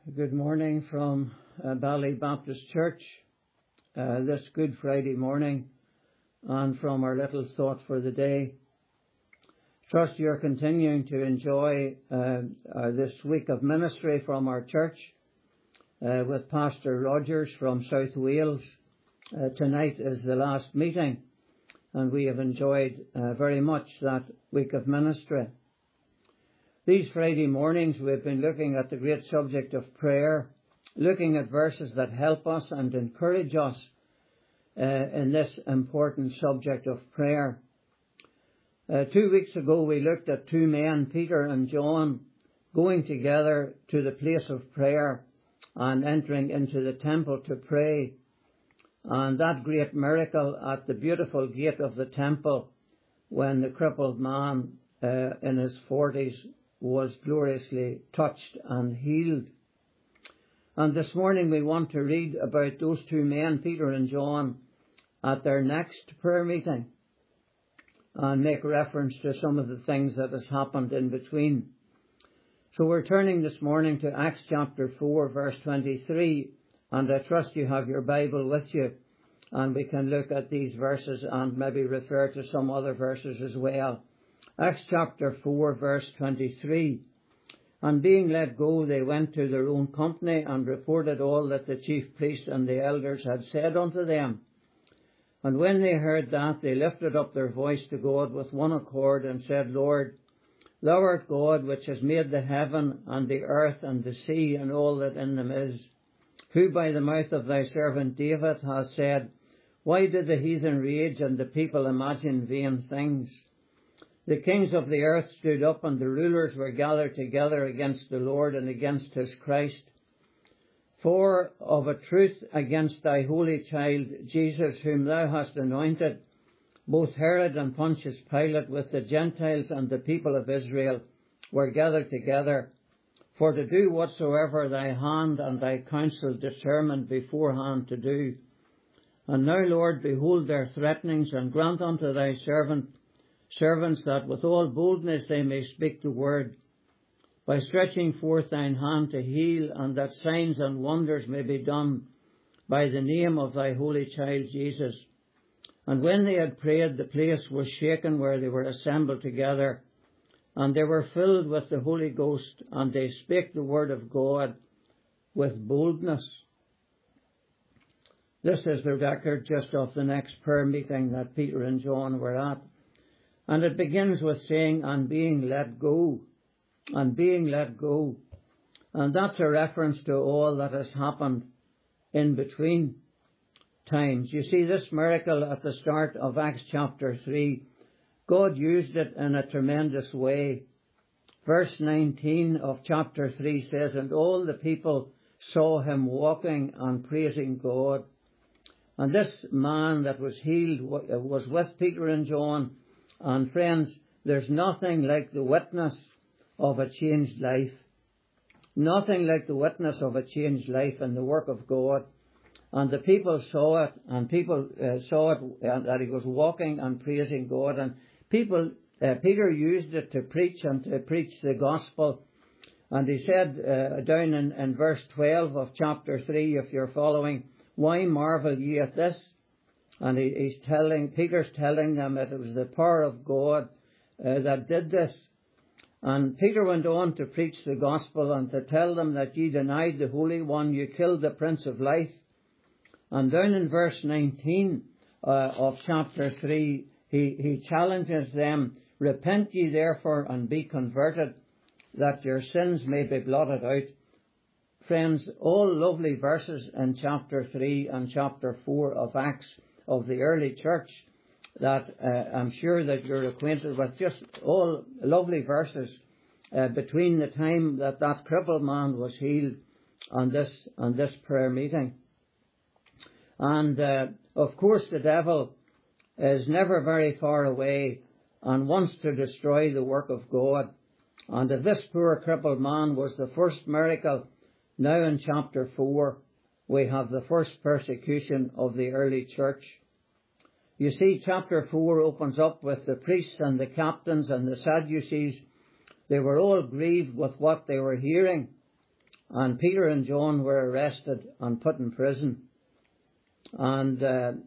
Good morning from Bally Baptist Church this Good Friday morning, and from our little thought for the day. Trust you're continuing to enjoy this week of ministry from our church with Pastor Rogers from South Wales. Tonight is the last meeting, and we have enjoyed very much that week of ministry. These Friday mornings we've been looking at the great subject of prayer, looking at verses that help us and encourage us in this important subject of prayer. 2 weeks ago we looked at two men, Peter and John, going together to the place of prayer and entering into the temple to pray. And that great miracle at the beautiful gate of the temple, when the crippled man in his 40s was gloriously touched and healed. And this morning we want to read about those two men, Peter and John, at their next prayer meeting, and make reference to some of the things that has happened in between. So we're turning this morning to Acts chapter 4 verse 23, and I trust you have your Bible with you, and we can look at these verses and maybe refer to some other verses as well. Acts chapter 4 verse 23. And being let go, they went to their own company and reported all that the chief priests and the elders had said unto them. And when they heard that, they lifted up their voice to God with one accord and said, Lord, thou art God, which has made the heaven and the earth and the sea and all that in them is, who by the mouth of thy servant David hath said, Why did the heathen rage and the people imagine vain things? The kings of the earth stood up, and the rulers were gathered together against the Lord and against his Christ. For of a truth against thy holy child Jesus, whom thou hast anointed, both Herod and Pontius Pilate with the Gentiles and the people of Israel were gathered together, for to do whatsoever thy hand and thy counsel determined beforehand to do. And now, Lord, behold their threatenings, and grant unto thy servants that with all boldness they may speak the word, by stretching forth thine hand to heal, and that signs and wonders may be done by the name of thy holy child Jesus. And when they had prayed, the place was shaken where they were assembled together, and they were filled with the Holy Ghost, and they spake the word of God with boldness. This is the record just of the next prayer meeting that Peter and John were at. And it begins with saying, and being let go. And being let go. And that's a reference to all that has happened in between times. You see, this miracle at the start of Acts chapter 3, God used it in a tremendous way. Verse 19 of chapter 3 says, And all the people saw him walking and praising God. And this man that was healed was with Peter and John. And friends, there's nothing like the witness of a changed life. Nothing like the witness of a changed life in the work of God. And the people saw it, and people saw it that he was walking and praising God. And Peter used it to preach and to preach the gospel. And he said down in verse 12 of chapter 3, if you're following, Why marvel ye at this? And Peter's telling them that it was the power of God that did this. And Peter went on to preach the gospel and to tell them that ye denied the Holy One, you killed the Prince of Life. And down in verse 19 of chapter 3, he challenges them, Repent ye therefore and be converted, that your sins may be blotted out. Friends, all lovely verses in chapter 3 and chapter 4 of Acts of the early church that I'm sure that you're acquainted with, just all lovely verses between the time that crippled man was healed on this prayer meeting. And of course the devil is never very far away and wants to destroy the work of God. And if this poor crippled man was the first miracle, now in chapter 4 we have the first persecution of the early church. You see, chapter 4 opens up with the priests and the captains and the Sadducees. They were all grieved with what they were hearing. and Peter and John were arrested and put in prison. And down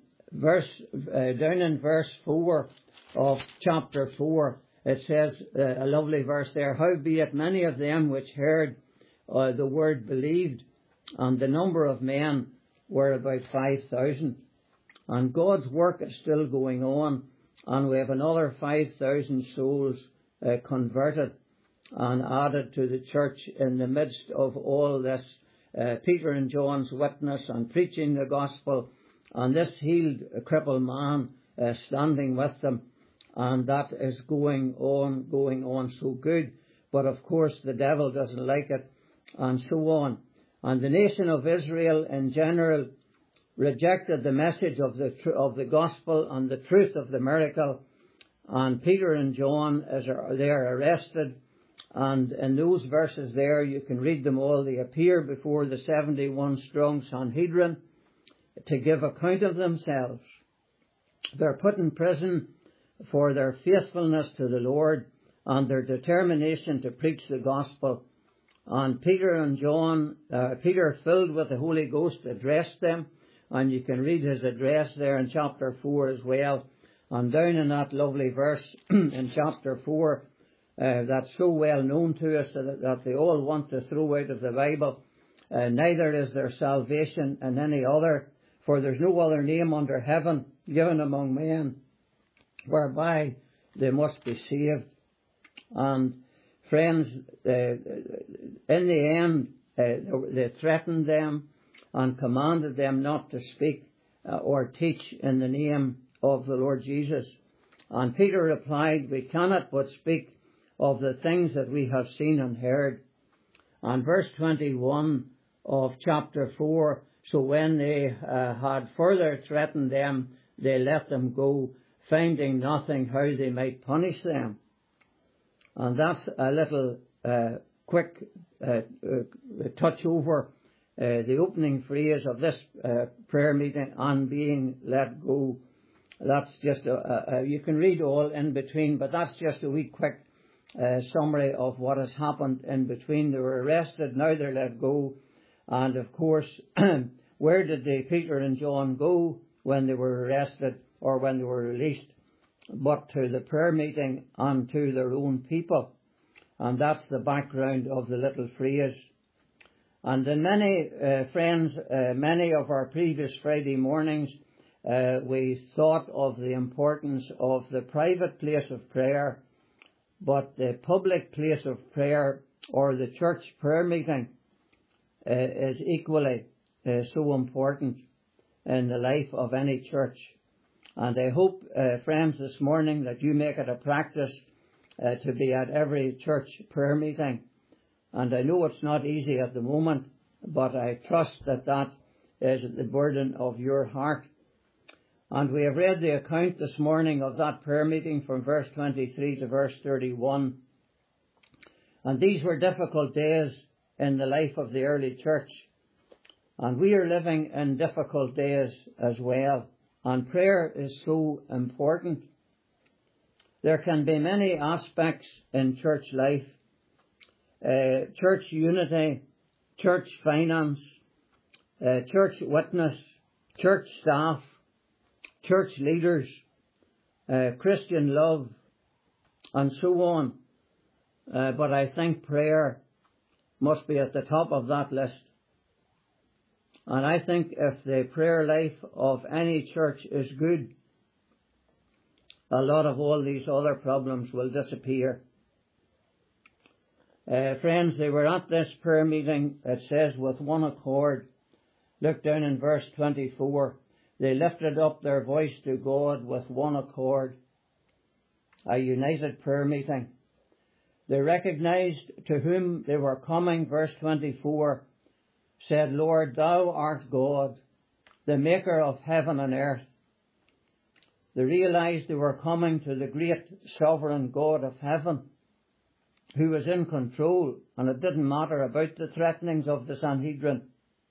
in verse 4 of chapter 4, it says, a lovely verse there, howbeit many of them which heard the word believed, and the number of men were about 5,000. And God's work is still going on, and we have another 5,000 souls converted and added to the church in the midst of all this. Peter and John's witness and preaching the gospel, and this healed crippled man standing with them, and that is going on so good. But of course the devil doesn't like it, and so on. And the nation of Israel in general rejected the message of the gospel and the truth of the miracle. And Peter and John, they're arrested. And in those verses there, you can read them all. They appear before the 71 strong Sanhedrin to give account of themselves. They're put in prison for their faithfulness to the Lord and their determination to preach the gospel. And Peter and John, Peter, filled with the Holy Ghost, addressed them. And you can read his address there in chapter 4 as well. And down in that lovely verse in chapter 4, that's so well known to us that they all want to throw out of the Bible. Neither is there salvation in any other, for there's no other name under heaven given among men whereby they must be saved. And friends, in the end, they threatened them and commanded them not to speak or teach in the name of the Lord Jesus. And Peter replied, we cannot but speak of the things that we have seen and heard. And verse 21 of chapter 4, so when they had further threatened them, they let them go, finding nothing how they might punish them. And that's a little quick touch over the opening phrase of this prayer meeting, on being let go. That's just you can read all in between, but that's just a wee quick summary of what has happened in between. They were arrested, now they're let go. And of course, where did Peter and John go when they were arrested or when they were released? But to the prayer meeting and to their own people. And that's the background of the little phrase. And in many many of our previous Friday mornings, we thought of the importance of the private place of prayer, but the public place of prayer or the church prayer meeting is equally so important in the life of any church. And I hope, friends, this morning that you make it a practice to be at every church prayer meeting. And I know it's not easy at the moment, but I trust that that is the burden of your heart. And we have read the account this morning of that prayer meeting from verse 23 to verse 31. And these were difficult days in the life of the early church. And we are living in difficult days as well. And prayer is so important. There can be many aspects in church life. Church unity, church finance, church witness, church staff, church leaders, Christian love, and so on. But I think prayer must be at the top of that list. And I think if the prayer life of any church is good, a lot of all these other problems will disappear. Friends, they were at this prayer meeting, it says, with one accord. Look down in verse 24. They lifted up their voice to God with one accord. A united prayer meeting. They recognized to whom they were coming. Verse 24 said, Lord, thou art God, the maker of heaven and earth. They realized they were coming to the great sovereign God of heaven, who was in control, and it didn't matter about the threatenings of the Sanhedrin.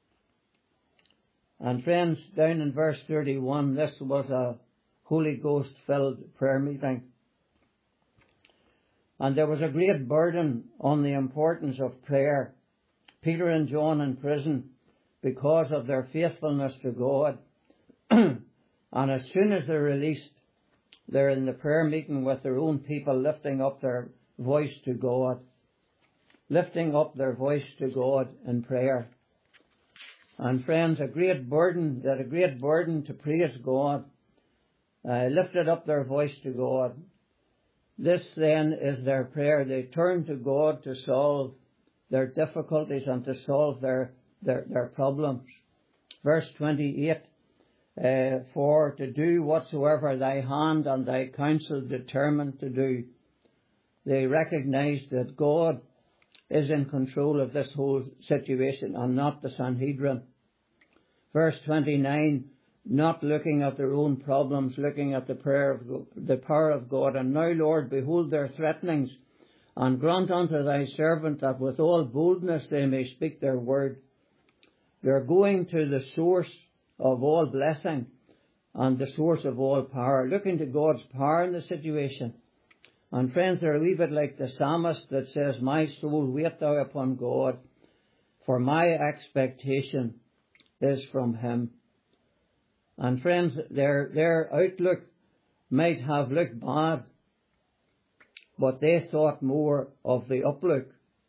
And friends, down in verse 31, this was a Holy Ghost filled prayer meeting. And there was a great burden on the importance of prayer. Peter and John in prison because of their faithfulness to God. And as soon as they're released, they're in the prayer meeting with their own people, lifting up their voice to God. Lifting up their voice to God in prayer. And friends, a great burden to praise God. Lifted up their voice to God. This then is their prayer. They turn to God to solve their difficulties and to solve their problems. Verse 28, for to do whatsoever thy hand and thy counsel determined to do. They recognize that God is in control of this whole situation and not the Sanhedrin. Verse 29, not looking at their own problems, looking at the power of God. And now, Lord, behold their threatenings, and grant unto thy servant that with all boldness they may speak their word. They're going to the source of all blessing and the source of all power, looking to God's power in the situation. And friends, they're a wee bit like the psalmist that says, my soul, wait thou upon God, for my expectation is from him. And friends, their outlook might have looked bad, but they thought more of the uplook.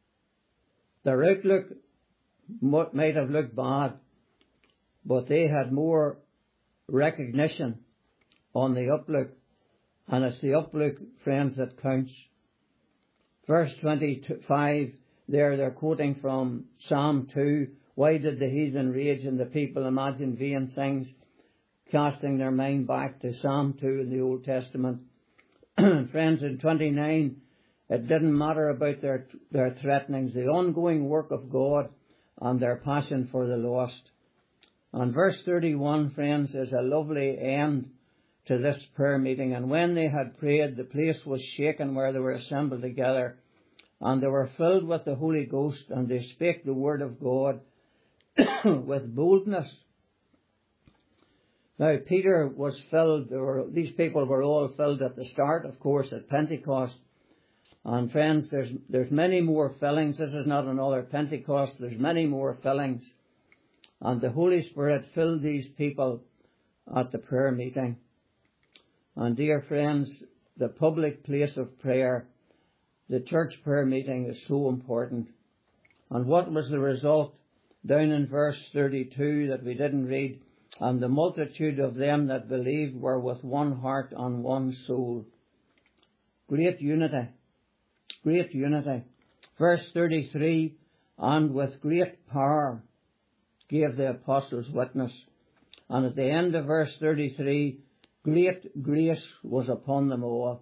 Their outlook might have looked bad, but they had more recognition on the uplook. And it's the uplook, friends, that counts. Verse 25, they're quoting from Psalm 2. Why did the heathen rage and the people imagine vain things? Casting their mind back to Psalm 2 in the Old Testament. Friends, in 29, it didn't matter about their threatenings, the ongoing work of God and their passion for the lost. And verse 31, friends, is a lovely end to this prayer meeting. And when they had prayed, the place was shaken where they were assembled together, and they were filled with the Holy Ghost, and they spake the word of God with boldness. Now, Peter was filled, or these people were all filled at the start, of course, at Pentecost. And friends, there's many more fillings. This is not another Pentecost. There's many more fillings. And the Holy Spirit filled these people at the prayer meeting. And dear friends, the public place of prayer, the church prayer meeting is so important. And what was the result? Down in verse 32 that we didn't read, and the multitude of them that believed were with one heart and one soul. Great unity. Great unity. Verse 33, and with great power gave the apostles witness. And at the end of verse 33, great grace was upon them all.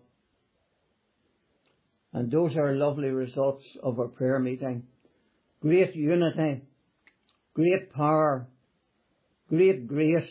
And those are lovely results of a prayer meeting. Great unity, great power, great grace.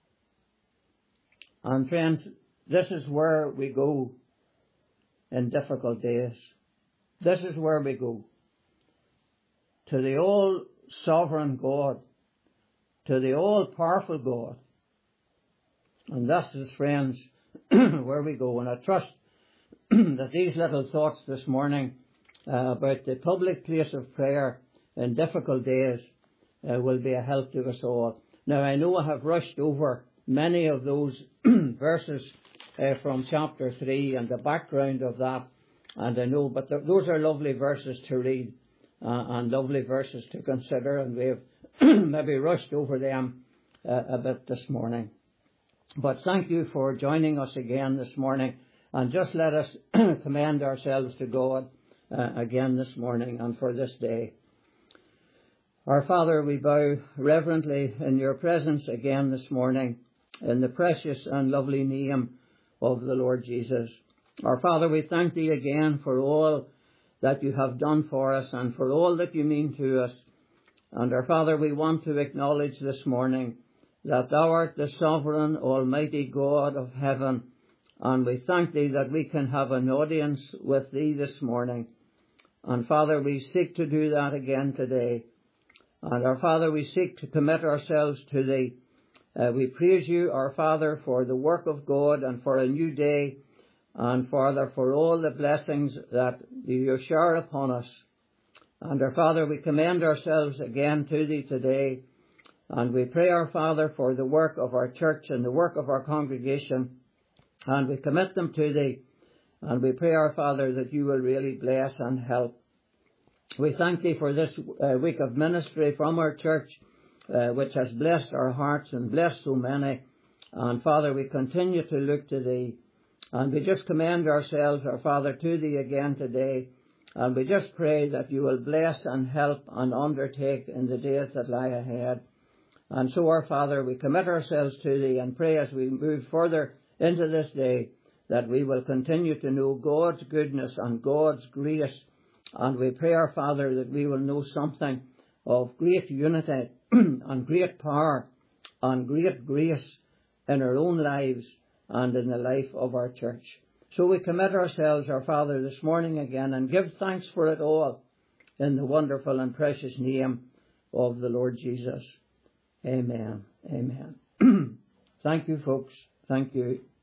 And friends, this is where we go in difficult days. This is where we go. To the all-sovereign God, to the all-powerful God. And this is, friends, where we go. And I trust that these little thoughts this morning about the public place of prayer in difficult days will be a help to us all. Now, I know I have rushed over many of those verses from chapter 3 and the background of that, and I know, but those are lovely verses to read and lovely verses to consider, and we've maybe rushed over them a bit this morning. But thank you for joining us again this morning, and just let us commend ourselves to God again this morning and for this day. Our Father, we bow reverently in your presence again this morning in the precious and lovely name of the Lord Jesus. Our Father, we thank thee again for all that you have done for us and for all that you mean to us. And our Father, we want to acknowledge this morning that thou art the sovereign, almighty God of heaven, and we thank thee that we can have an audience with thee this morning. And Father, we seek to do that again today. And our Father, we seek to commit ourselves to thee. We praise you, our Father, for the work of God and for a new day, and Father, for all the blessings that you shower upon us. And our Father, we commend ourselves again to Thee today, and we pray, our Father, for the work of our church and the work of our congregation, and we commit them to Thee, and we pray, our Father, that You will really bless and help. We thank Thee for this week of ministry from our church, which has blessed our hearts and blessed so many. And Father, we continue to look to Thee, and we just commend ourselves, our Father, to Thee again today, and we just pray that You will bless and help and undertake in the days that lie ahead. And so, our Father, we commit ourselves to Thee and pray as we move further into this day that we will continue to know God's goodness and God's grace. And we pray, our Father, that we will know something of great unity and great power and great grace in our own lives and in the life of our church. So we commit ourselves, our Father, this morning again and give thanks for it all in the wonderful and precious name of the Lord Jesus. Amen. Amen. Thank you, folks. Thank you.